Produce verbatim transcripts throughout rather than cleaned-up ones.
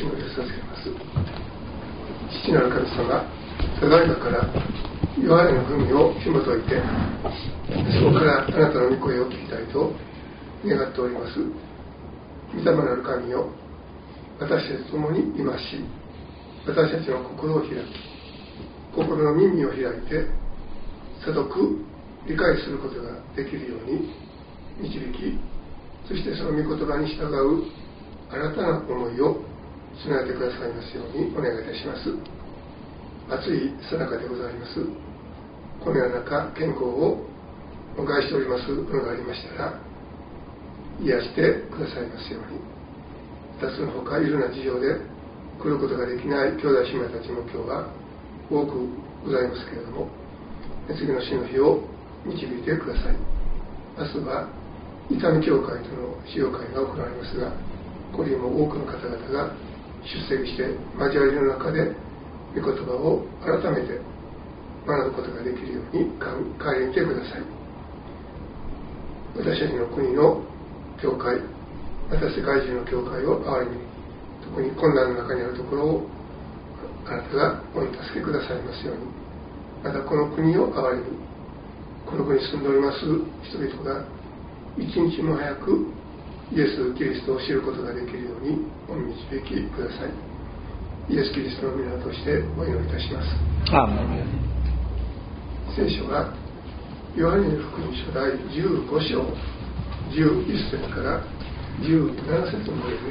祈りを授けます。父なる神様、ただいまからヨハネの文を紐解いて、そこからあなたの御声を聞きたいと願っております。御霊なる神よ、私たちと共にいますし、私たちの心を開き、心の耳を開いて悟く理解することができるように導き、そしてその御言葉に従う新たな思いを備えてくださいますようにお願いいたします。暑いさなかでございます。このような中、健康をお迎えしておりますものがありましたら、癒してくださいますように。ふたつのほかいろんな事情で来ることができない兄弟姉妹たちも今日は多くございますけれども、次の死の日を導いてください。明日は伊丹教会との使用会が行われますが、これにも多くの方々が出席して交わりの中で御言葉を改めて学ぶことができるように帰りてください。私たちの国の教会、また世界中の教会を憐れみ、特に困難の中にあるところをあなたがお助けくださいますように。またこの国を憐れみ、この国に住んでおります人々が一日も早くイエス・キリストを知ることができるようにお導きください。イエス・キリストの皆としてお祈りいたします。 アーメン。 聖書はヨハネの福音書第じゅうご章じゅういっ節からじゅうなな節までです。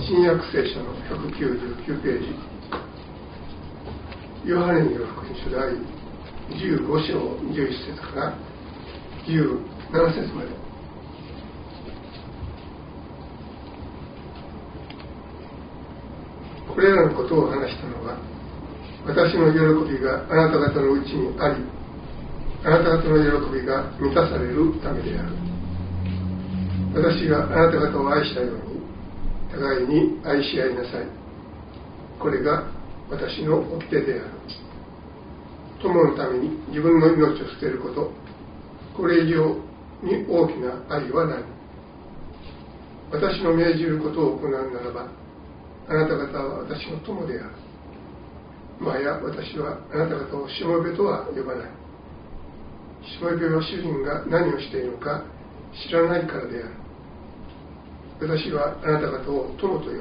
新約聖書のひゃくきゅうじゅうきゅうページ、ヨハネによる福音書第じゅうご章じゅういっ節からじゅうなな節まで。これらのことを話したのは、私の喜びがあなた方のうちにあり、あなた方の喜びが満たされるためである。私があなた方を愛したように、互いに愛し合いなさい。これが私の掟である。友のために自分の命を捨てること、これ以上に大きな愛はない。私の命じることを行うならば、あなた方は私の友である。まや私はあなた方をしもべとは呼ばない。しもべは主人が何をしているのか知らないからである。私はあなた方を友と呼ぶ。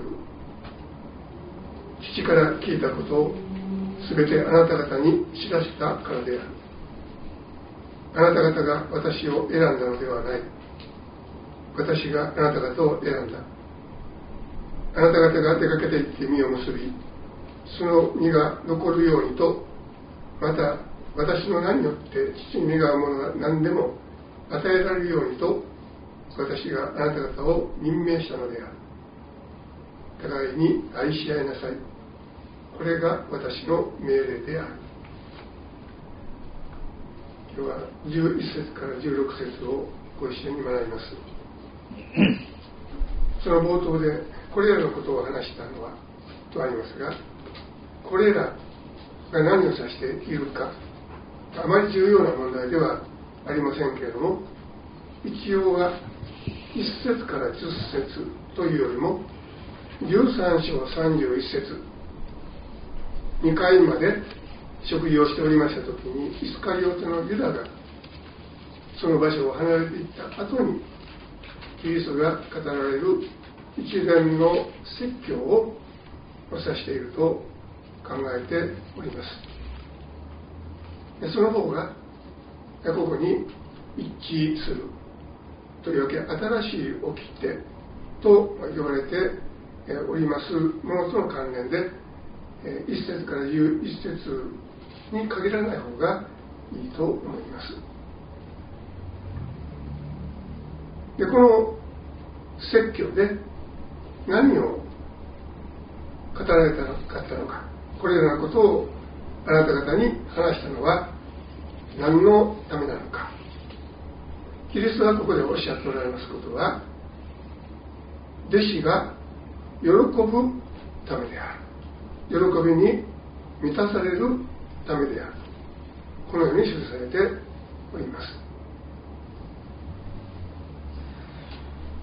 父から聞いたことをすべてあなた方に知らせたからである。あなた方が私を選んだのではない。私があなた方を選んだ。あなた方が出かけて行って実を結び、その実が残るようにと、また私の名によって父に願うものが何でも与えられるようにと、私があなた方を任命したのである。互いに愛し合いなさい。これが私の命令である。今日はじゅういっ節からじゅうろく節をご一緒に学びます。その冒頭でこれらのことを話したのはとありますが、これらが何を指しているか、あまり重要な問題ではありませんけれども、一応はいっ節からじゅっ節というよりもじゅうさん章さんじゅういっ節、にかいまで食事をしておりました時に、イスカリオテのユダがその場所を離れていった後に、キリストが語られる一連の説教を指していると考えております。でその方がここに一致するというわけで、新しい掟と言われておりますものとの関連で、いっ節からじゅういっ節に限らない方がいいと思います。でこの説教で何を語られたかったのか、これらのことをあなた方に話したのは何のためなのか。キリストがここでおっしゃっておられますことは、弟子が喜ぶためである。喜びに満たされるためである。このように記されております。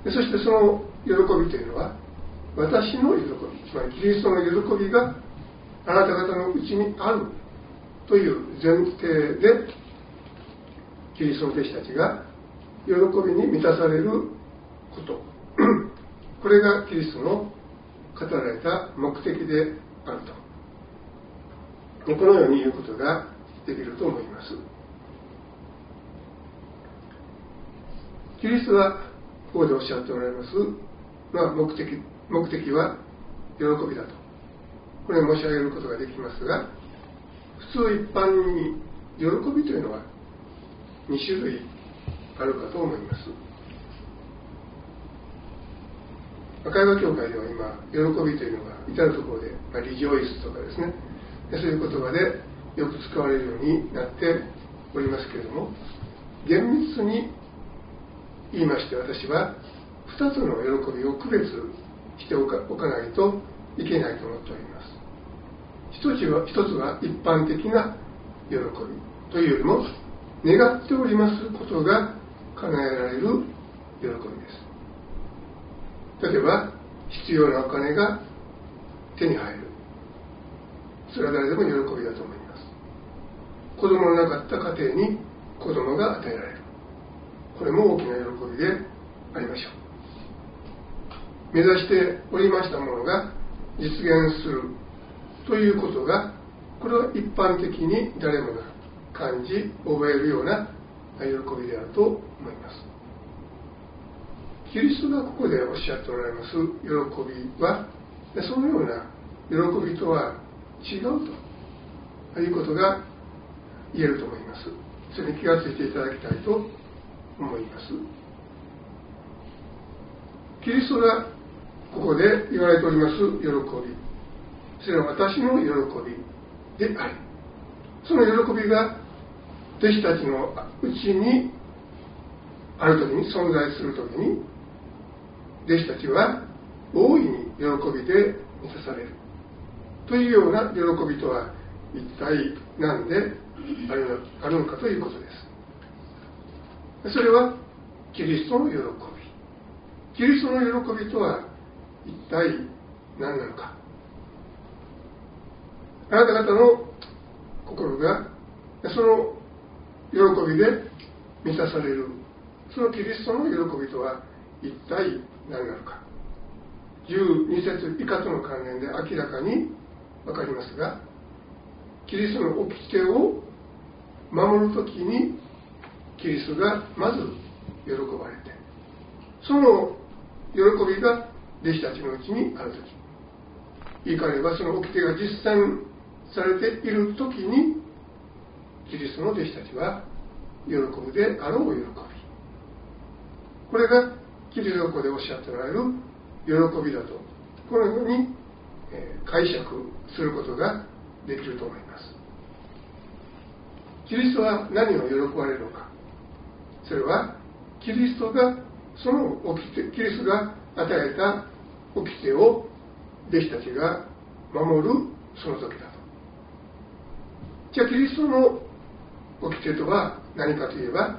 そしてその喜びというのは私の喜び、つまりキリストの喜びがあなた方のうちにあるという前提でキリストの弟子たちが喜びに満たされることこれがキリストの語られた目的であると、このように言うことができると思います。キリストはここでおっしゃっておられます、まあ、目的目的は喜びだと、これを申し上げることができますが、普通一般に喜びというのはに種類あるかと思います。会話協会では今喜びというのが至るところで、まあ、リジョイスとかですね、そういう言葉でよく使われるようになっておりますけれども、厳密に言いまして私はふたつの喜びを区別してお か, おかないといけないと思っております。一つは、一つは一般的な喜びというよりも願っておりますことが叶えられる喜びです。例えば必要なお金が手に入る、それは誰でも喜びだと思います。子供のなかった家庭に子供が与えられる、これも大きな喜びでありましょう。目指しておりましたものが実現するということが、これは一般的に誰もが感じ覚えるような喜びであると思います。キリストがここでおっしゃっておられます喜びは、そのような喜びとは違うということが言えると思います。それに気がついていただきたいと思います。キリストがここで言われております喜び、それは私の喜びであり、その喜びが弟子たちのうちにあるときに、存在するときに、弟子たちは大いに喜びで満たされるというような喜びとは一体何である の, あるのかということです。それはキリストの喜び。キリストの喜びとは一体何なのか。あなた方の心がその喜びで満たされる、そのキリストの喜びとは一体何なのか。じゅうに節以下との関連で明らかに分かりますが、キリストの掟を守るときにキリストがまず喜ばれて、その喜びが弟子たちのうちにあるとき、言い換えればその掟が実践されているときにキリストの弟子たちは喜ぶであろう喜び、これがキリストがここでおっしゃっておられる喜びだと、このように解釈することができると思います。キリストは何を喜ばれるのか。それはキリストがその掟、キリストが与えた掟を弟子たちが守るその時だと。じゃあキリストの掟とは何かといえば、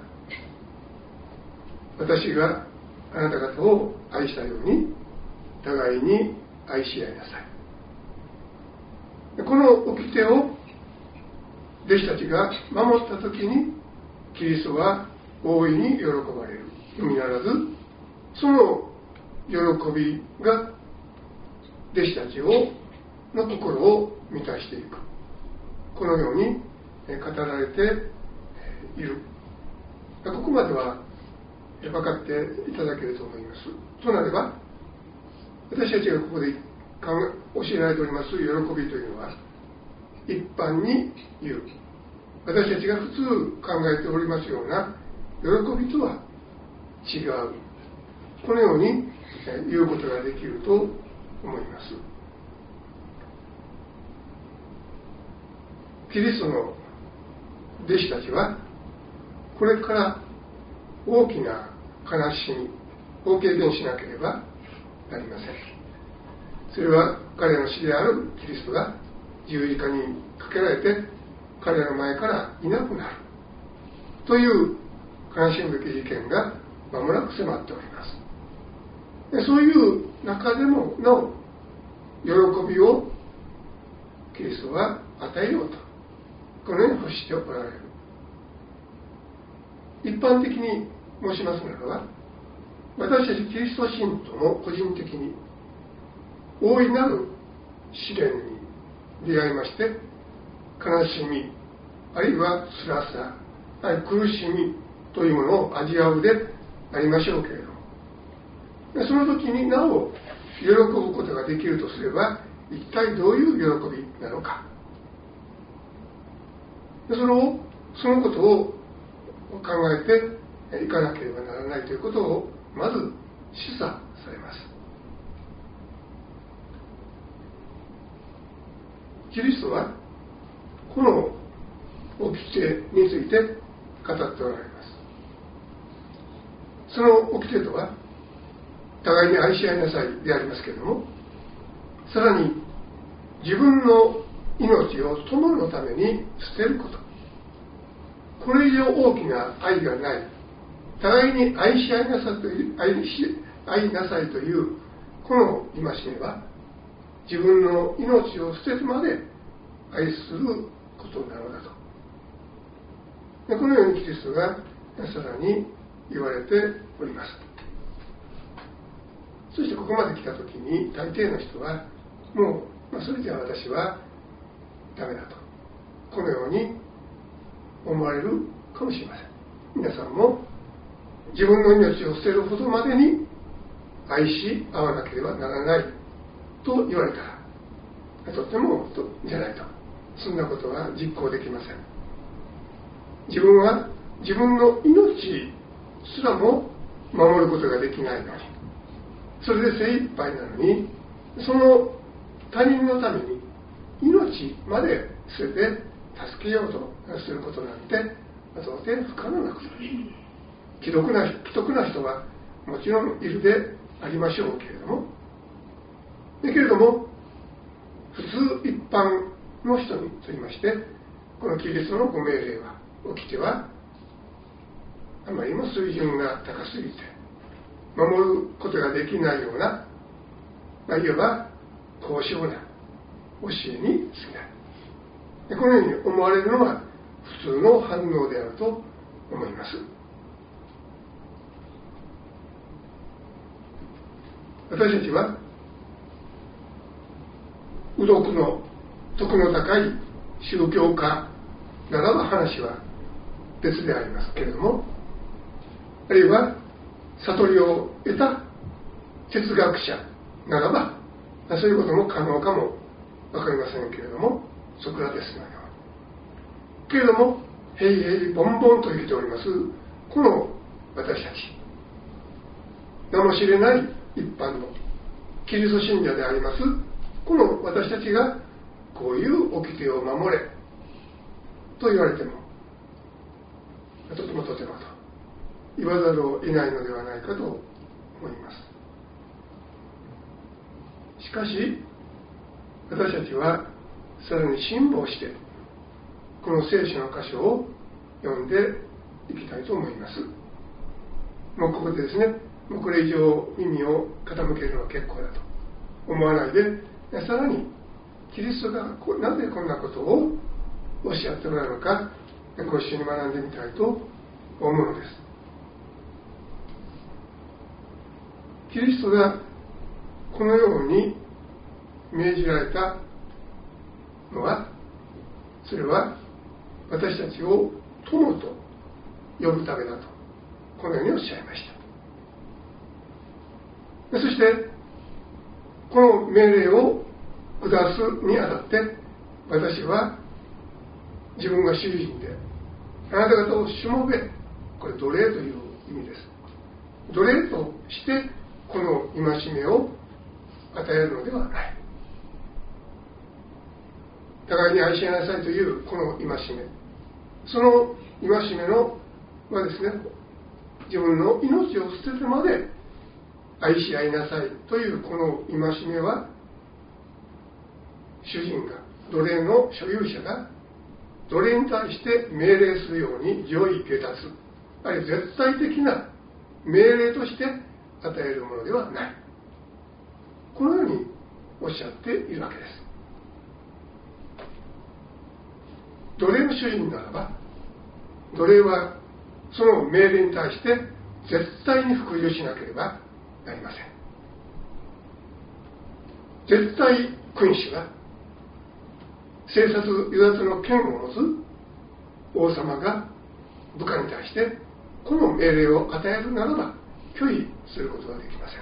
私があなた方を愛したように互いに愛し合いなさい。この掟を弟子たちが守ったときにキリストは大いに喜ばれるのみならず、その喜びが弟子たちをの心を満たしていく、このように語られている。ここまでは分かっていただけると思います。となれば、私たちがここで教えられております喜びというのは、一般に言う、私たちが普通考えておりますような喜びとは違う、このように言うことができると思います。キリストの弟子たちはこれから大きな悲しみを経験しなければなりません。それは彼の死であるキリストが十字架にかけられて彼らの前からいなくなるという悲しむべき事件が間もなく迫っております。 そういう中でもなお喜びをキリストは与えようとこのように欲しておられる。一般的に申しますならば、私たちキリスト信徒も個人的に大いなる試練に出会いまして、悲しみあるいは辛さあるいは苦しみというものを味わうでありましょうけれども、その時になお喜ぶことができるとすれば、一体どういう喜びなのか、そのそのことを考えていかなければならないということをまず示唆されます。キリストはこの掟について語っておられます。その掟とは互いに愛し合いなさいでありますけれども、さらに自分の命を友のために捨てること、これ以上大きな愛がない、互いに愛し合いなさいという愛し愛なさいというこの戒めは、自分の命を捨てるまで愛することなのだと。でこのようにキリストがさらに言われております。そしてここまで来た時に大抵の人はもう、まあ、それじゃあ私はダメだとこのように思われるかもしれません。皆さんも自分の命を捨てるほどまでに愛し合わなければならないと言われたら、とってもじゃないと、そんなことは実行できません。自分は自分の命すらも守ることができないのに、それで精一杯なのに、その他人のために命まで捨てて助けようとすることなんて到底不可能なことです。既得な既得な人はもちろんいるでありましょうけれども、だけれども普通一般の人にとりまして、このキリストのご命令は起きてはあまりにも水準が高すぎて守ることができないような、まあ、いわば高尚な教えに過ぎない。でこのように思われるのは普通の反応であると思います。私たちは右読の徳の高い宗教家ならば話は別でありますけれども、あるいは悟りを得た哲学者ならばそういうことも可能かも分かりませんけれども、ソクラテスのようにけれども平々ボンボンと生きておりますこの私たち、名も知れない一般のキリスト信者でありますこの私たちがこういう掟を守れと言われても、とてもとてもと言わざるを得ないのではないかと思います。しかし私たちはさらに辛抱してこの聖書の箇所を読んでいきたいと思います。もうここでですね、もうこれ以上耳を傾けるのは結構だと思わないで、さらにキリストがなぜこんなことをおっしゃっておられるのか、ご一緒に学んでみたいと思うのです。キリストがこのように命じられたのは、それは私たちを友と呼ぶためだとこのようにおっしゃいました。そしてこの命令を下すにあたって、私は自分が主人であなた方をしもべ、これ奴隷という意味です。奴隷としてこの戒めを与えるのではない。互いに愛し合いなさいというこの戒め、その戒めのはですね、自分の命を捨ててまで愛し合いなさいというこの戒めは、主人が、奴隷の所有者が奴隷に対して命令するように上位下達、あるいは絶対的な命令として与与えるものではない、このようにおっしゃっているわけです。奴隷の主人ならば、奴隷はその命令に対して絶対に服従しなければなりません。絶対君主が生殺与奪の権を持つ王様が部下に対してこの命令を与えるならば拒否することはできませ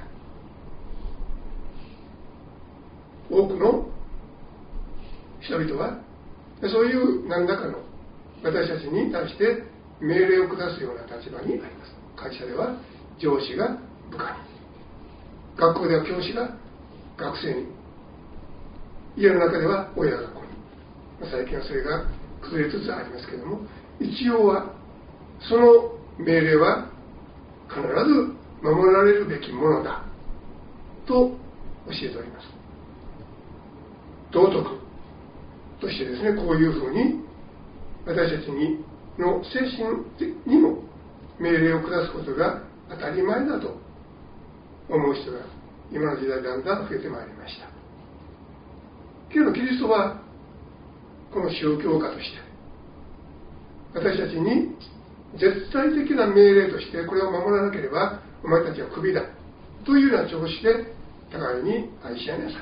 ん。多くの人々はそういう何らかの私たちに対して命令を下すような立場にあります。会社では上司が部下に、学校では教師が学生に、家の中では親が子に、最近はそれが崩れつつありますけれども、一応はその命令は必ず守られるべきものだと教えております。道徳としてですね、こういうふうに私たちにの精神にも命令を下すことが当たり前だと思う人が今の時代だんだん増えてまいりました。けれどキリストはこの宗教家として私たちに絶対的な命令としてこれを守らなければお前たちはクビだというような調子で互いに愛し合いなさい、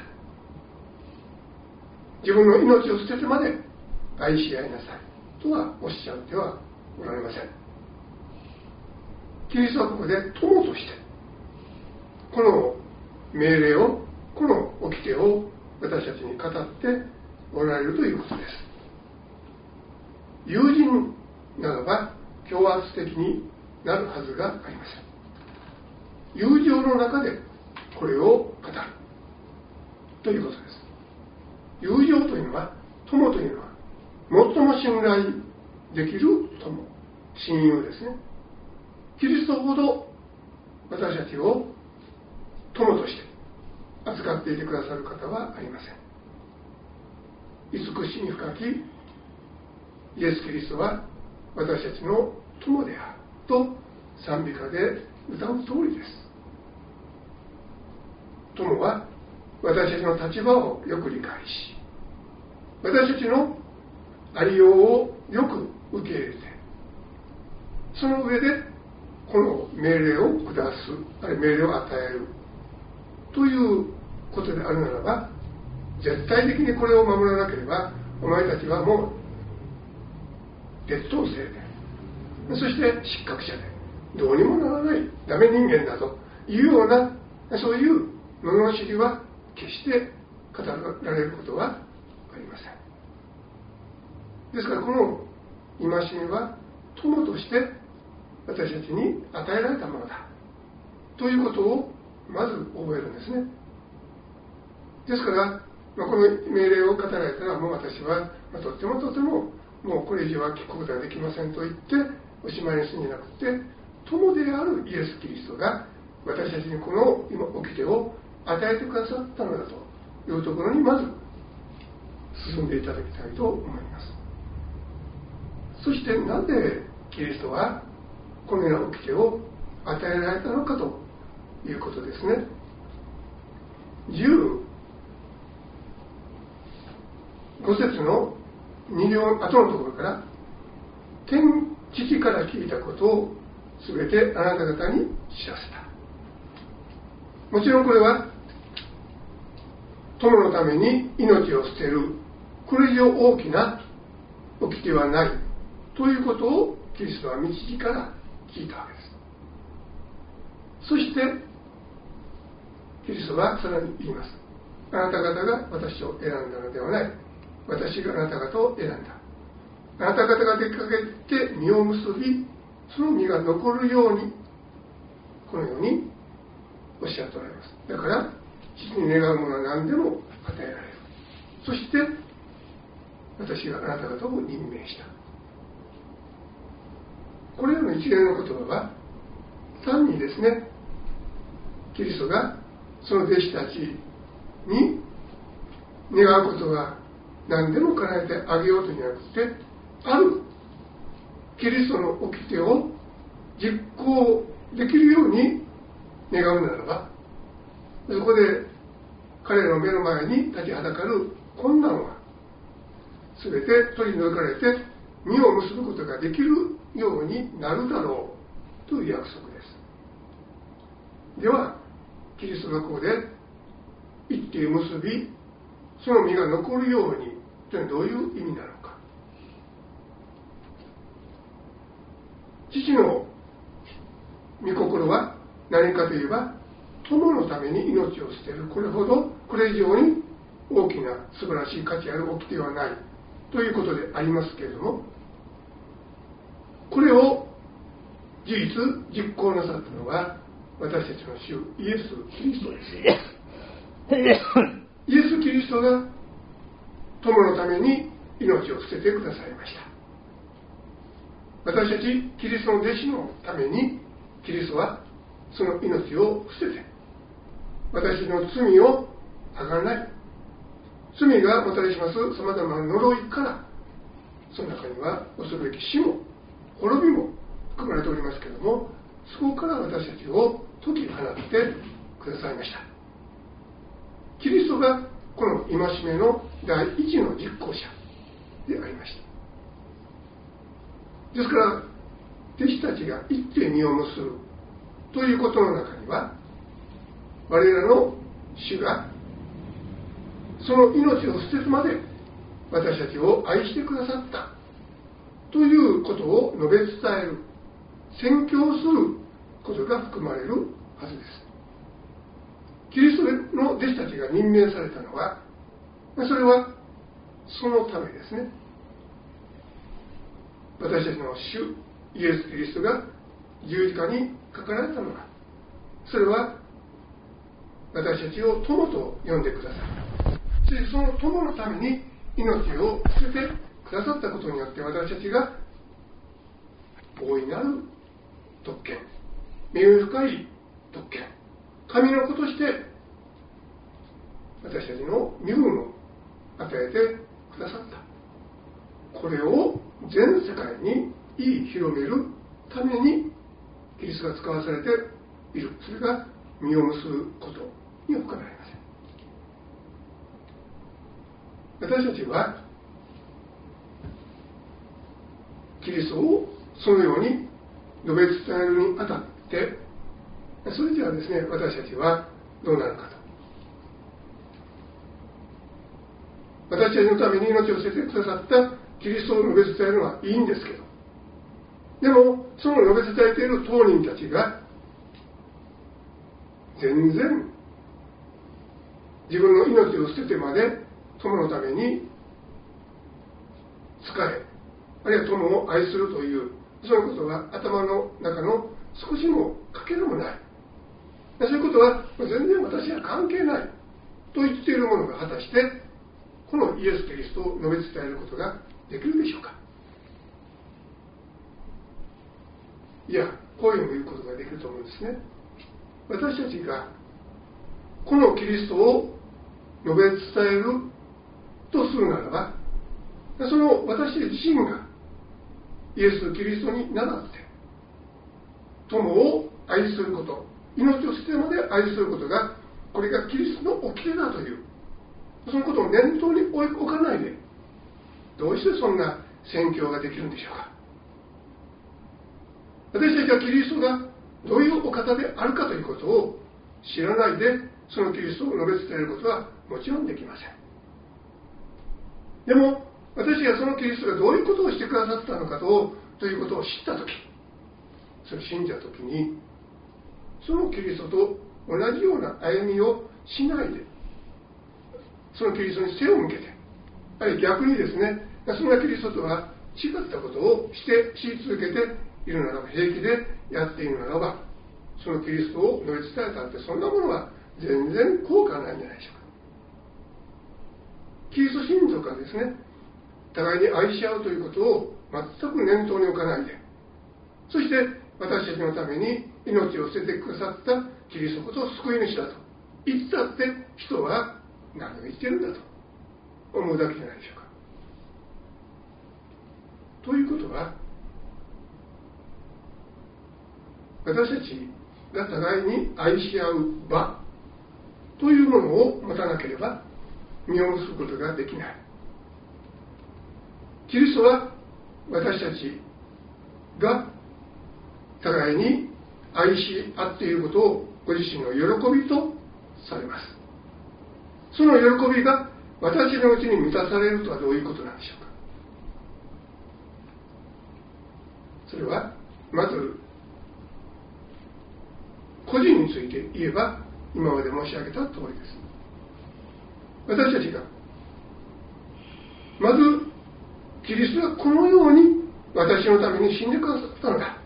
自分の命を捨ててまで愛し合いなさいとはおっしゃってはおられません。キリストはここで友としてこの命令を、この掟を私たちに語っておられるということです。友人ならば強圧的になるはずがありません。友情の中でこれを語るということです。友情というのは、友というのは最も信頼できる友、親友ですね。キリストほど私たちを友として扱っていてくださる方はありません。慈しみ深きイエス・キリストは私たちの友であると賛美歌で歌う通りです。友は私たちの立場をよく理解し、私たちのありようをよく受け入れて、その上でこの命令を下す、あるいは命令を与えるということであるならば、絶対的にこれを守らなければお前たちはもう劣等生で、そして失格者でどうにもならないダメ人間だというような、そういう罵りは決して語られることはありません。ですからこの戒めは友として私たちに与えられたものだということをまず覚えるんですね。ですから、まあ、この命令を語られたらもう私は、まあ、とってもとてももうこれ以上は聞くことができませんと言っておしまいにするんじゃなくて、友であるイエス・キリストが私たちにこの今掟を与えてくださったのだというところにまず進んでいただきたいと思います。そしてなぜキリストはこのような掟を与えられたのかということですね。じゅうご節のに行後のところから、天父から聞いたことをすべてあなた方に知らせた。もちろんこれは友のために命を捨てる、これ以上大きな掟はないということをキリストは導きから聞いたわけです。そしてキリストはさらに言います。あなた方が私を選んだのではない、私があなた方を選んだ。あなた方が出かけて実を結び、その実が残るように、このようにおっしゃっておられます。だから父に願うものは何でも与えられる。そして私があなた方を任命した。これらの一連の言葉は単にですね、キリストがその弟子たちに願うことが何でも叶えてあげようとじゃなくて、あるキリストの掟を実行できるように願うならば、そこで彼らの目の前に立ちはだかる困難はすべて取り除かれて実を結ぶことができるようになるだろうという約束です。ではキリストがここで一手結び、その実が残るようにというのはどういう意味なのか。父の御心は何かといえば、友のために命を捨てる、これほどこれ以上に大きな素晴らしい価値ある掟はないということでありますけれども、これを事実実行なさったのは私たちの主イエス・キリストです。イエス・キリストが友のために命を捨ててくださいました。私たちキリストの弟子のためにキリストはその命を捨てて私の罪をあがない、罪がもたらしますさまざまな呪いから、その中には恐るべき死も滅びも含まれておりますけれども、そこから私たちを解き放ってくださいました。キリストがこの戒めの第一の実行者でありました。ですから弟子たちが一手実を結ぶということの中には、我らの主がその命を捨てるまで私たちを愛してくださったということを述べ伝える、宣教することが含まれるはずです。キリストの弟子たちが任命されたのは、それはそのためですね。私たちの主イエス・キリストが十字架にかかられたのは、それは私たちを友と呼んでください、そしてその友のために命を捨ててくださったことによって、私たちが大いなる特権、名誉深い特権、神の子として私たちの身分を与えてくださった。これを全世界に言い広めるためにキリストが使わされている。それが実を結ぶことに他なりません。私たちはキリストをそのように述べ伝えるにあたって、それじゃあですね、私たちはどうなるかと。私たちのために命を捨ててくださったキリストを述べ伝えるのはいいんですけど、でもその述べ伝えている当人たちが全然自分の命を捨ててまで友のために仕え、あるいは友を愛するという、そういうことが頭の中の少しもかけらもない、そういうことは全然私は関係ないと言っている者が果たしてこのイエス・キリストを述べ伝えることができるでしょうか。いや、こういうのを言うことができると思うんですね。私たちがこのキリストを述べ伝えるとするならば、その私自身がイエス・キリストに倣って友を愛すること、命を捨てまで愛することが、これがキリストの掟だという、そのことを念頭に置かないで、どうしてそんな宣教ができるんでしょうか。私たちはキリストがどういうお方であるかということを知らないで、そのキリストを述べ伝えることはもちろんできません。でも私がそのキリストがどういうことをしてくださったのかとということを知ったとき、それを信じたときに、そのキリストと同じような歩みをしないで、そのキリストに背を向けて、あるいは逆にですね、そんなキリストとは違ったことをしてし続けているならば、平気でやっているならば、そのキリストを述べ伝えたって、そんなものは全然効果ないんじゃないでしょうか。キリスト信徒がですね、互いに愛し合うということを全く念頭に置かないで、そして私たちのために命を捨ててくださったキリストこそ救い主だと言ったって、人は何を言ってるんだと思うだけじゃないでしょうか。ということは、私たちが互いに愛し合う場というものを持たなければ実を結ぶことができない。キリストは私たちが互いに愛し合っていることをご自身の喜びとされます。その喜びが私のうちに満たされるとはどういうことなんでしょうか。それはまず個人について言えば今まで申し上げた通りです。私たちがまずキリストがこのように私のために死んでくださったのだ、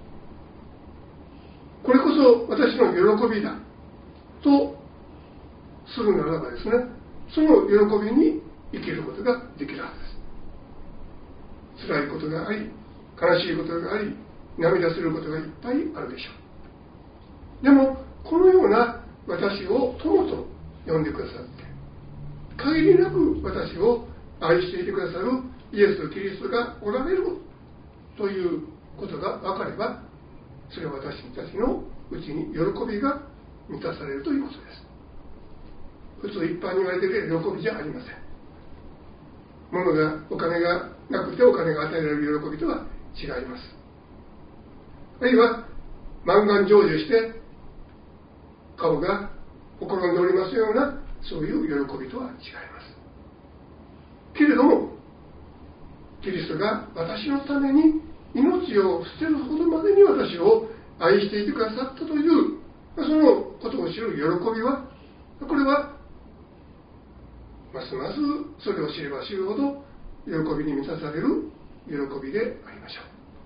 これこそ私の喜びだとするならばですね、その喜びに生きることができるはずです。辛いことがあり、悲しいことがあり、涙することがいっぱいあるでしょう。でもこのような私を友と呼んでくださって、限りなく私を愛していてくださるイエスとキリストがおられるということが分かれば、それは私たちのうちに喜びが満たされるということです。普通一般に言われている喜びじゃありません。物がお金がなくてお金が与えられる喜びとは違います。あるいは満願成就して顔がほころんでおりますような、そういう喜びとは違います。けれどもキリストが私のために命を捨てるほどまでに私を愛していてくださったというそのことを知る喜びは、これはますますそれを知れば知るほど喜びに満たされる喜びでありましょ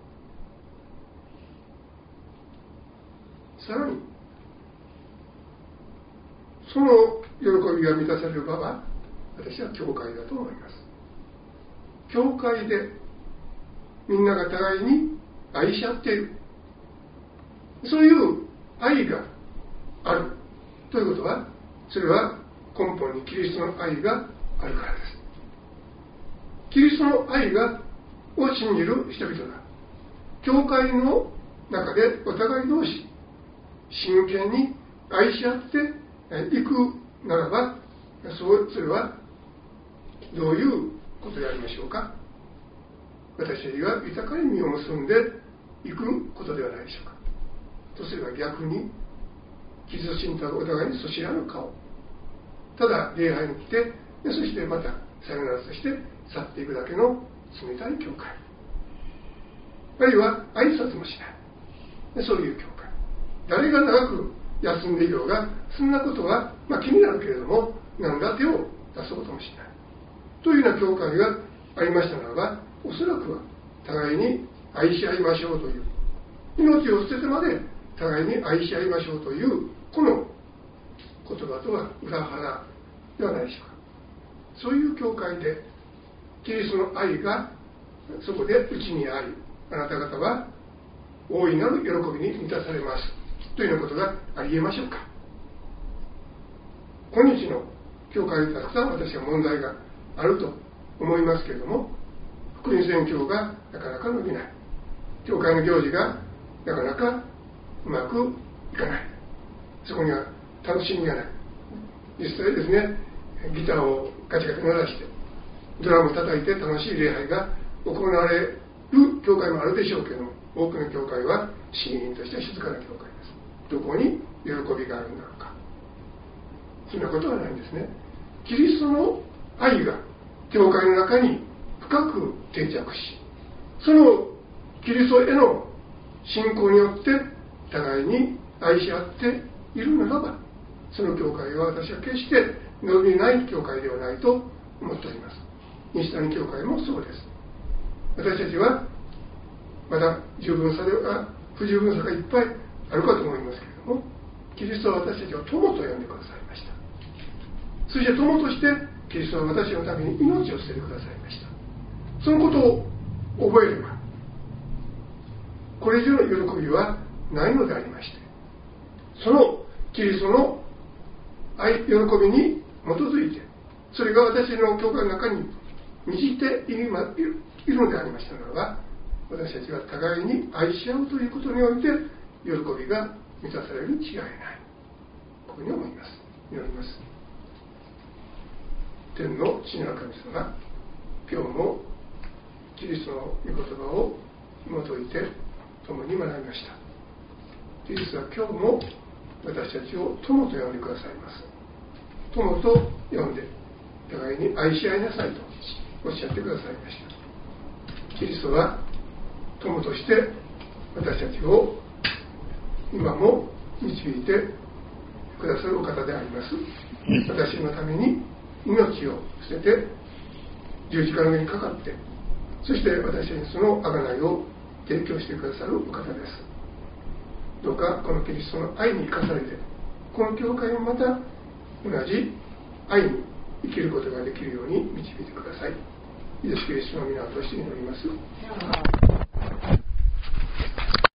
う。さらにその喜びが満たされる場は私は教会だと思います。教会でみんなが互いに愛し合っている、そういう愛があるということは、それは根本にキリストの愛があるからです。キリストの愛がを信じる人々が教会の中でお互い同士真剣に愛し合っていくならば、そうそれはどういうことでありましょうか。私たちが豊かに実を結んでいくことではないでしょうか。とすれば逆にキリスト信徒がお互いにそしらぬ顔、ただ礼拝に来て、そしてまたさよならとして去っていくだけの冷たい教会、あるいは挨拶もしない、そういう教会、誰が長く休んでいようがそんなことは、まあ、気になるけれども何ら手を出そうともしないというような教会がありましたならば、おそらくは互いに愛し合いましょうという、命を捨ててまで互いに愛し合いましょうというこの言葉とは裏腹ではないでしょうか。そういう教会でキリストの愛がそこでうちにあり、あなた方は大いなる喜びに満たされますというようなことがありえましょうか。今日の教会にたくさん私は問題があると思いますけれども、福音宣教がなかなか伸びない、教会の行事がなかなかうまくいかない、そこには楽しみがない。実際ですね、ギターをガチャガチャ鳴らしてドラムを叩いて楽しい礼拝が行われる教会もあるでしょうけれども、多くの教会はシーンとした静かな教会です。どこに喜びがあるんだろうか。そんなことはないんですね。キリストの愛が教会の中に深く定着し、そのキリストへの信仰によって互いに愛し合っているならば、その教会は私は決して伸びない教会ではないと思っております。西谷教会もそうです。私たちはまだ十分さでは不十分さがいっぱいあるかと思いますけれども、キリストは私たちを友と呼んでくださいました。そして友としてキリストは私のために命を捨ててくださいました。そのことを覚えればこれ以上の喜びはないのでありまして、そのキリストの愛、喜びに基づいて、それが私の教会の中に満ちているのでありましたならば、私たちは互いに愛し合うということにおいて喜びが満たされるに違いない、こういうふうに思います。祈ります。天の父なる神様、今日もキリストの御言葉を紐解いて共に学びました。キリストは今日も私たちを友と呼んでくださいます。友と呼んで互いに愛し合いなさいとおっしゃってくださいました。キリストは友として私たちを今も導いてくださるお方であります。私のために命を捨てて十字架の上にかかって、そして私にその贖いを提供してくださるお方です。どうかこのキリストの愛に生かされて、この教会もまた同じ愛に生きることができるように導いてください。イエス・キリストの皆を通して祈ります。